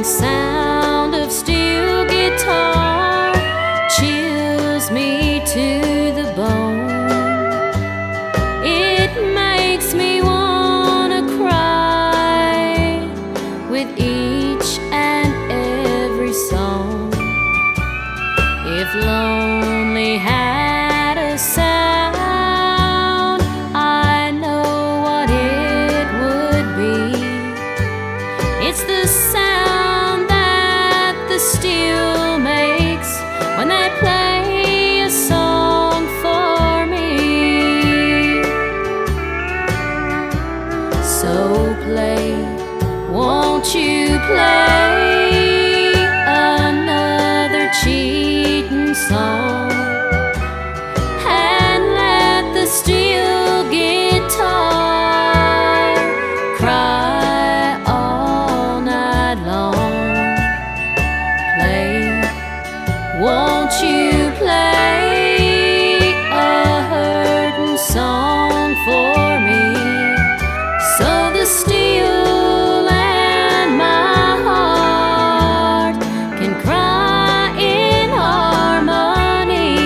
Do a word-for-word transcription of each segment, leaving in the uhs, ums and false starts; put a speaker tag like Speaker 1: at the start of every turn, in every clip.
Speaker 1: sound of steel guitar chills me to the bone. It makes me wanna cry with each and every song. If lonely had a sound, I know what it would be. It's the sound that the steel makes when they play a song for me. So play, won't you play another cheating song, and let the steel guitar cry all night long. Play, won't you play a hurting song for me, so the steel and my heart can cry in harmony.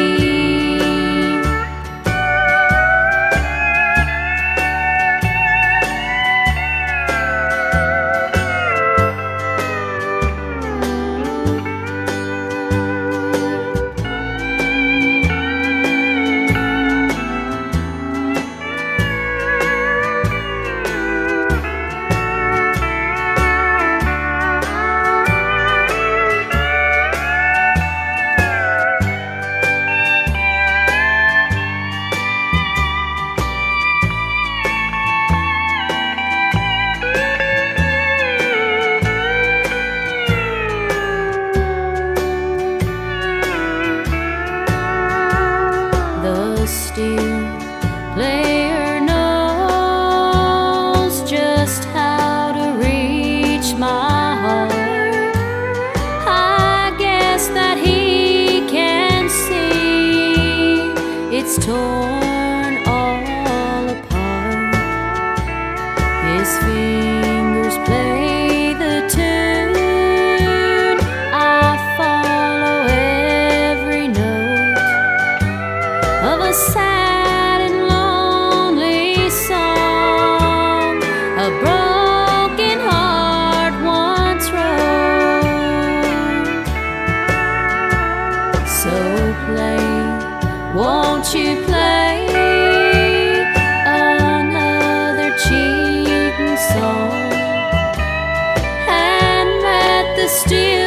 Speaker 1: The steel player knows just how to reach my heart. I guess that he can see it's torn all apart. His fingers play the tune, I follow every note of a sad and lonely song a broken heart once wrote. So play, won't you play another cheating song, and let the steel